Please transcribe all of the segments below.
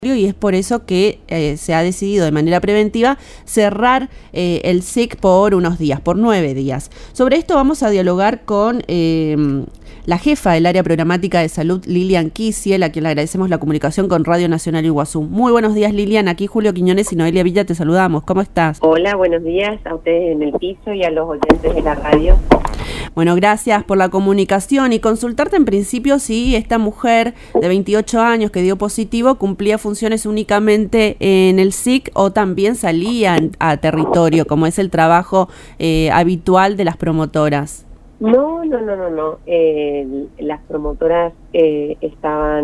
y es por eso que se ha decidido de manera preventiva cerrar el SIC por unos días, por 9 días. Sobre esto vamos a dialogar con la jefa del área programática de salud, Lilian Kisiel, a quien le agradecemos la comunicación con Radio Nacional Iguazú. Muy buenos días, Lilian. Aquí Julio Quiñones y Noelia Villa te saludamos. ¿Cómo estás? Hola, buenos días a ustedes en el piso y a los oyentes de la radio. Bueno, gracias por la comunicación y consultarte en principio si esta mujer de 28 años que dio positivo cumplía funciones únicamente en el SIC o también salía a territorio, como es el trabajo habitual de las promotoras. No. Las promotoras estaban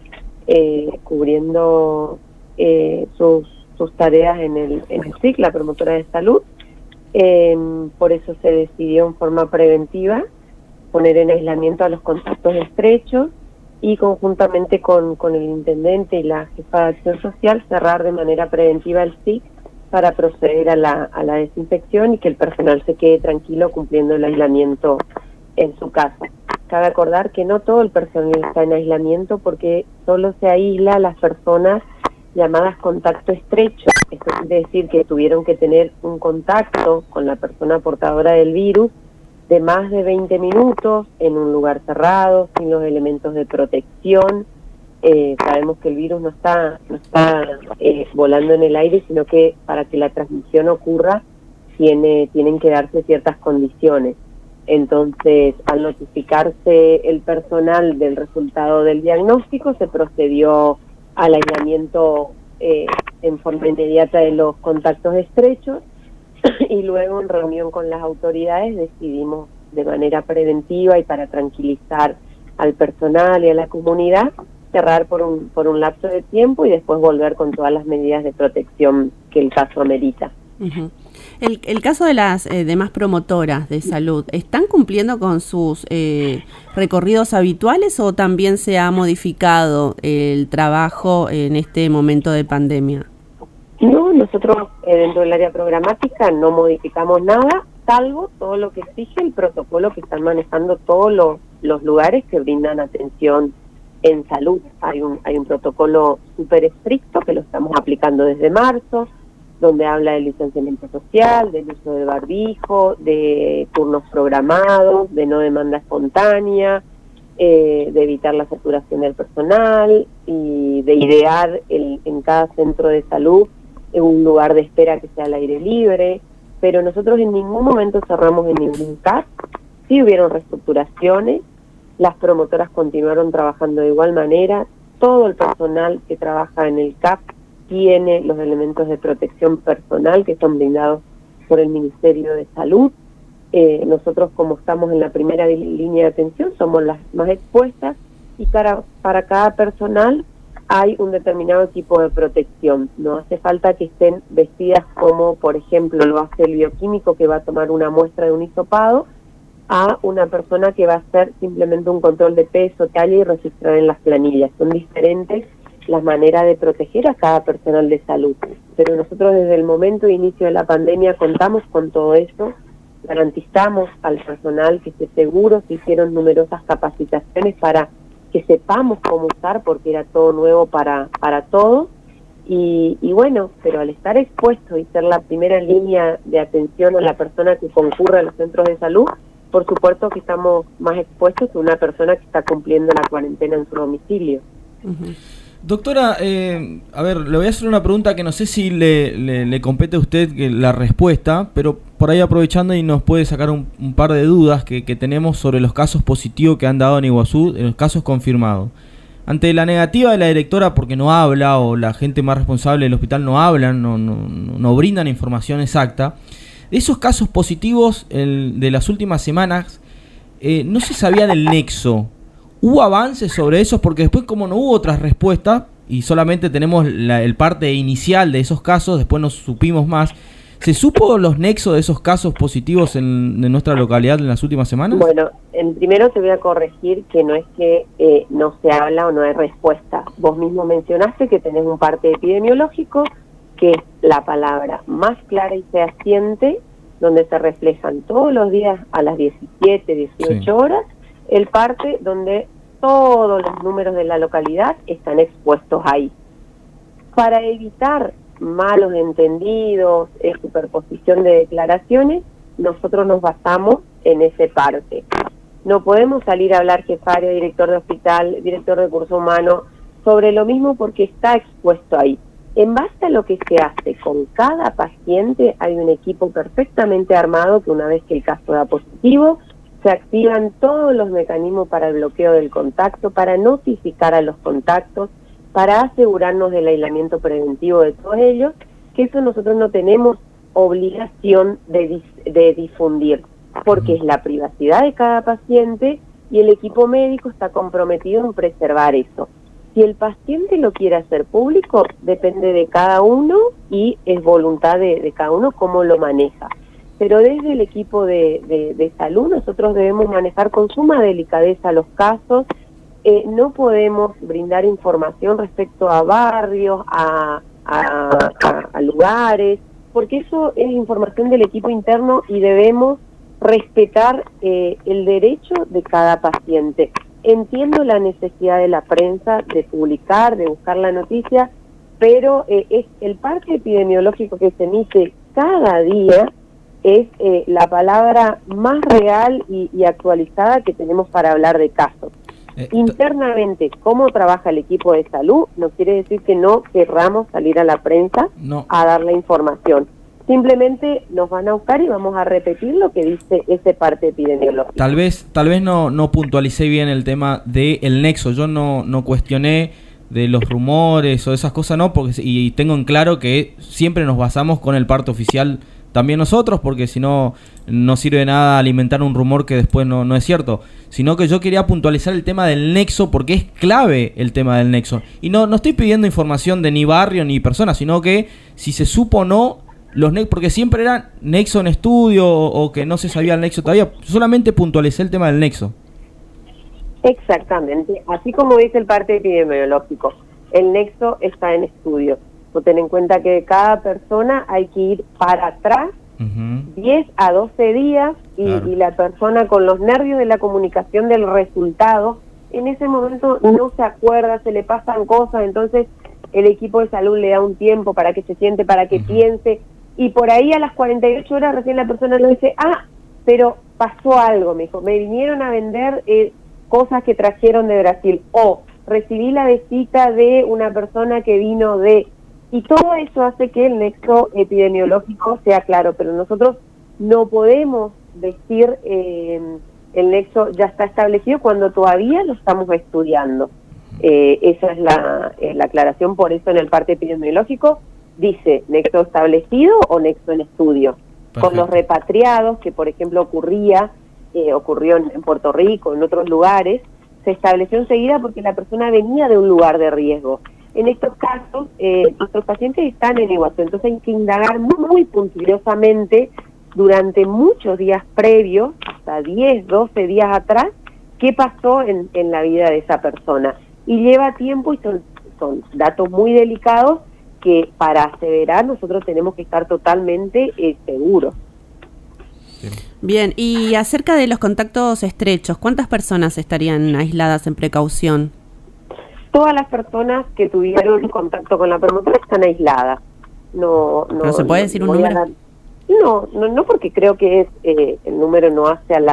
cubriendo sus tareas en el SIC, la promotora de salud. Por eso se decidió en forma preventiva poner en aislamiento a los contactos estrechos y conjuntamente con el intendente y la jefa de acción social cerrar de manera preventiva el SIC para proceder a la desinfección y que el personal se quede tranquilo cumpliendo el aislamiento en su casa. Cabe acordar que no todo el personal está en aislamiento porque solo se aísla a las personas llamadas contacto estrecho. Esto quiere decir que tuvieron que tener un contacto con la persona portadora del virus de más de 20 minutos en un lugar cerrado, sin los elementos de protección. Sabemos que el virus no está volando en el aire, sino que para que la transmisión ocurra tienen que darse ciertas condiciones. Entonces, al notificarse el personal del resultado del diagnóstico, se procedió al aislamiento en forma inmediata de los contactos estrechos y luego en reunión con las autoridades decidimos de manera preventiva y para tranquilizar al personal y a la comunidad cerrar por un lapso de tiempo y después volver con todas las medidas de protección que el caso amerita. Uh-huh. El caso de las demás promotoras de salud, ¿están cumpliendo con sus recorridos habituales o también se ha modificado el trabajo en este momento de pandemia? No, nosotros dentro del área programática no modificamos nada, salvo todo lo que exige el protocolo que están manejando todos los lugares que brindan atención en salud. Hay un protocolo súper estricto que lo estamos aplicando desde marzo, donde habla del distanciamiento social, del uso del barbijo, de turnos programados, de no demanda espontánea, de evitar la saturación del personal y de idear en cada centro de salud un lugar de espera que sea al aire libre, pero nosotros en ningún momento cerramos en ningún CAP. Sí hubieron reestructuraciones, las promotoras continuaron trabajando de igual manera, todo el personal que trabaja en el CAP tiene los elementos de protección personal que son brindados por el Ministerio de Salud. Nosotros, como estamos en la primera línea de atención, somos las más expuestas y para cada personal hay un determinado equipo de protección. No hace falta que estén vestidas como, por ejemplo, lo hace el bioquímico que va a tomar una muestra de un hisopado, a una persona que va a hacer simplemente un control de peso, talla y registrar en las planillas. Son diferentes las maneras de proteger a cada personal de salud. Pero nosotros desde el momento de inicio de la pandemia contamos con todo eso, garantizamos al personal que esté seguro, se hicieron numerosas capacitaciones para que sepamos cómo usar, porque era todo nuevo para todos. Y bueno, pero al estar expuesto y ser la primera línea de atención a la persona que concurre a los centros de salud, por supuesto que estamos más expuestos que una persona que está cumpliendo la cuarentena en su domicilio. Uh-huh. Doctora, a ver, le voy a hacer una pregunta que no sé si le compete a usted la respuesta, pero por ahí aprovechando y nos puede sacar un par de dudas que tenemos sobre los casos positivos que han dado en Iguazú, en los casos confirmados. Ante la negativa de la directora porque no habla o la gente más responsable del hospital no hablan, no brindan información exacta, de esos casos positivos de las últimas semanas, no se sabía del nexo. ¿Hubo avances sobre eso? Porque después, como no hubo otras respuestas y solamente tenemos el parte inicial de esos casos, después no supimos más. ¿Se supo los nexos de esos casos positivos en nuestra localidad en las últimas semanas? Bueno, primero te voy a corregir que no es que no se habla o no hay respuesta. Vos mismo mencionaste que tenés un parte epidemiológico, que es la palabra más clara y fehaciente, donde se reflejan todos los días a las 17, 18 horas, el parte donde todos los números de la localidad están expuestos ahí. Para evitar malos entendidos, superposición de declaraciones, nosotros nos basamos en esa parte. No podemos salir a hablar jefario, director de hospital, director de recursos humanos, sobre lo mismo porque está expuesto ahí. En base a lo que se hace con cada paciente, hay un equipo perfectamente armado que una vez que el caso da positivo, se activan todos los mecanismos para el bloqueo del contacto, para notificar a los contactos, para asegurarnos del aislamiento preventivo de todos ellos, que eso nosotros no tenemos obligación de difundir, porque es la privacidad de cada paciente y el equipo médico está comprometido en preservar eso. Si el paciente lo quiere hacer público, depende de cada uno y es voluntad de cada uno cómo lo maneja. Pero desde el equipo de salud nosotros debemos manejar con suma delicadeza los casos. No podemos brindar información respecto a barrios, a lugares, porque eso es información del equipo interno y debemos respetar el derecho de cada paciente. Entiendo la necesidad de la prensa de publicar, de buscar la noticia, pero es el parte epidemiológico que se emite cada día es la palabra más real y actualizada que tenemos para hablar de casos. Internamente, cómo trabaja el equipo de salud, no quiere decir que no querramos salir a la prensa a dar la información. Simplemente nos van a buscar y vamos a repetir lo que dice ese parte epidemiológico. Tal vez no puntualicé bien el tema del nexo. Yo no cuestioné de los rumores o esas cosas, no, porque y tengo en claro que siempre nos basamos con el parte oficial también nosotros, porque si no sirve de nada alimentar un rumor que después no es cierto. Sino que yo quería puntualizar el tema del nexo, porque es clave el tema del nexo. Y no estoy pidiendo información de ni barrio ni persona, sino que si se supo o no, porque siempre era nexo en estudio o que no se sabía el nexo todavía. Solamente puntualicé el tema del nexo. Exactamente, así como dice el parte epidemiológico, el nexo está en estudio. Ten en cuenta que cada persona hay que ir para atrás 10 a 12 días y la persona con los nervios de la comunicación del resultado, en ese momento no se acuerda, se le pasan cosas, entonces el equipo de salud le da un tiempo para que se siente, para que piense, y por ahí a las 48 horas recién la persona nos dice, pero pasó algo, me dijo, me vinieron a vender cosas que trajeron de Brasil, o recibí la visita de una persona que vino de... Y todo eso hace que el nexo epidemiológico sea claro, pero nosotros no podemos decir el nexo ya está establecido cuando todavía lo estamos estudiando. Esa es la aclaración, por eso en el parte epidemiológico dice nexo establecido o nexo en estudio. Perfecto. Con los repatriados, que por ejemplo ocurrió en Puerto Rico, en otros lugares, se estableció enseguida porque la persona venía de un lugar de riesgo. En estos casos, nuestros pacientes están en Iguazú, entonces hay que indagar muy puntilosamente durante muchos días previos, hasta 10, 12 días atrás, qué pasó en la vida de esa persona. Y lleva tiempo y son datos muy delicados que para aseverar nosotros tenemos que estar totalmente seguros. Bien, y acerca de los contactos estrechos, ¿cuántas personas estarían aisladas en precaución? Todas las personas que tuvieron contacto con la promotora están aisladas. No se puede decir un número. No, porque creo que el número no hace a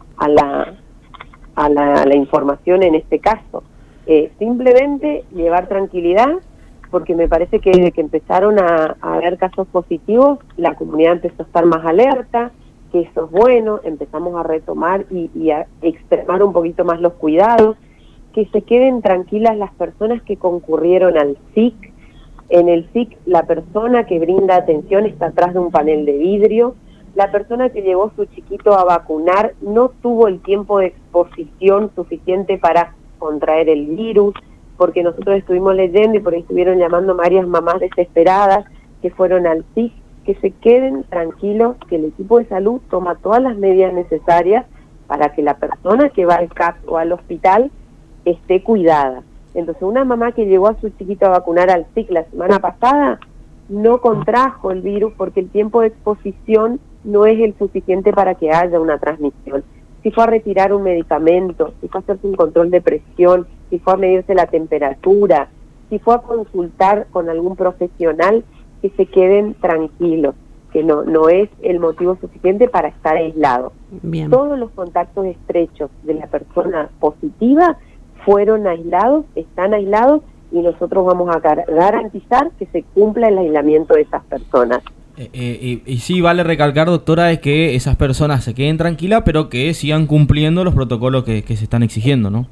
la información en este caso. Simplemente llevar tranquilidad, porque me parece que desde que empezaron a haber casos positivos, la comunidad empezó a estar más alerta, que eso es bueno, empezamos a retomar y a extremar un poquito más los cuidados. Que se queden tranquilas las personas que concurrieron al SIC. En el SIC la persona que brinda atención está atrás de un panel de vidrio. La persona que llevó a su chiquito a vacunar no tuvo el tiempo de exposición suficiente para contraer el virus, porque nosotros estuvimos leyendo y por ahí estuvieron llamando varias mamás desesperadas que fueron al SIC. Que se queden tranquilos, que el equipo de salud toma todas las medidas necesarias para que la persona que va al CAP o al hospital esté cuidada. Entonces una mamá que llevó a su chiquito a vacunar al SIC la semana pasada no contrajo el virus porque el tiempo de exposición no es el suficiente para que haya una transmisión. Si fue a retirar un medicamento, si fue a hacerse un control de presión, si fue a medirse la temperatura, si fue a consultar con algún profesional, que se queden tranquilos, que no es el motivo suficiente para estar aislado. Bien. Todos los contactos estrechos de la persona positiva fueron aislados, están aislados, y nosotros vamos a garantizar que se cumpla el aislamiento de esas personas. Y sí, vale recalcar, doctora, es que esas personas se queden tranquilas, pero que sigan cumpliendo los protocolos que se están exigiendo, ¿no?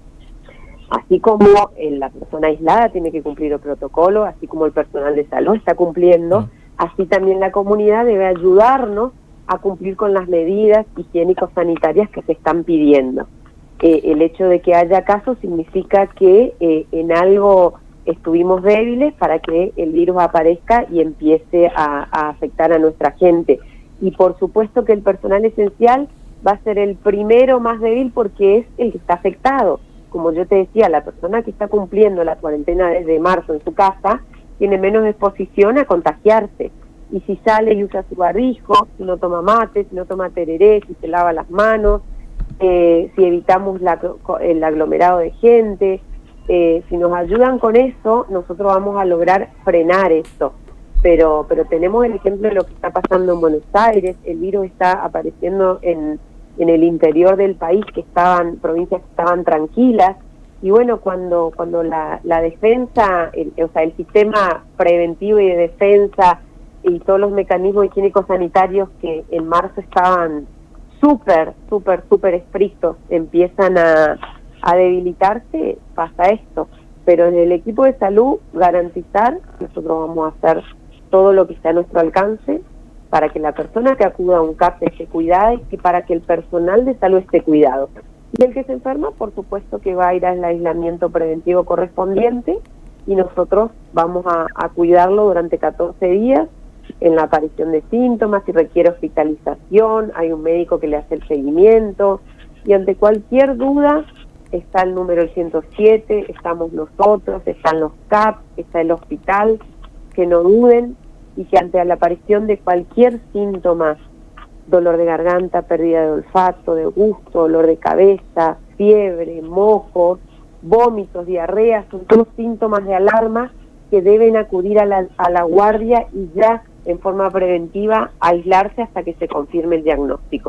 Así como la persona aislada tiene que cumplir el protocolo, así como el personal de salud está cumpliendo, así también la comunidad debe ayudarnos a cumplir con las medidas higiénico-sanitarias que se están pidiendo. El hecho de que haya casos significa que en algo estuvimos débiles para que el virus aparezca y empiece a afectar a nuestra gente. Y por supuesto que el personal esencial va a ser el primero más débil porque es el que está afectado. Como yo te decía, la persona que está cumpliendo la cuarentena desde marzo en su casa tiene menos exposición a contagiarse. Y si sale y usa su barbijo, si no toma mate, si no toma tereré, si se lava las manos, si evitamos el aglomerado de gente, si nos ayudan con eso, nosotros vamos a lograr frenar esto. Pero tenemos el ejemplo de lo que está pasando en Buenos Aires. El virus está apareciendo en el interior del país, provincias que estaban tranquilas, y bueno, cuando la defensa, el sistema preventivo y de defensa y todos los mecanismos higiénicos sanitarios que en marzo estaban súper estrictos empiezan a debilitarse, pasa esto. Pero en el equipo de salud garantizar, nosotros vamos a hacer todo lo que esté a nuestro alcance para que la persona que acuda a un CAP esté cuidada y que para que el personal de salud esté cuidado. Y el que se enferma, por supuesto que va a ir al aislamiento preventivo correspondiente, y nosotros vamos a cuidarlo durante 14 días en la aparición de síntomas. Si requiere hospitalización, hay un médico que le hace el seguimiento, y ante cualquier duda está el número 107, estamos nosotros, están los CAP, está el hospital, que no duden, y que ante la aparición de cualquier síntoma, dolor de garganta, pérdida de olfato, de gusto, dolor de cabeza, fiebre, mocos, vómitos, diarrea, son todos síntomas de alarma que deben acudir a la guardia y ya en forma preventiva aislarse hasta que se confirme el diagnóstico.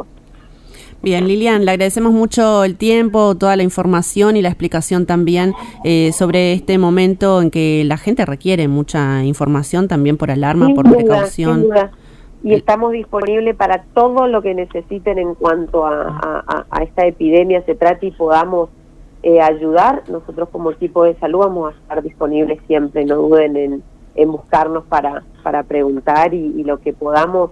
Bien, Lilian, le agradecemos mucho el tiempo, toda la información y la explicación también sobre este momento en que la gente requiere mucha información también por alarma, Sin por duda, precaución. Sin duda. Y estamos disponibles para todo lo que necesiten en cuanto a esta epidemia se trate y podamos ayudar. Nosotros como equipo de salud vamos a estar disponibles siempre, no duden en buscarnos para preguntar y lo que podamos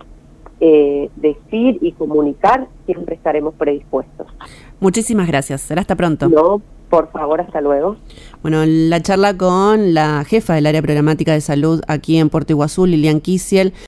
decir y comunicar, siempre estaremos predispuestos. Muchísimas gracias. Será hasta pronto. No, por favor, hasta luego. Bueno, la charla con la jefa del área programática de salud aquí en Puerto Iguazú, Lilian Kisiel.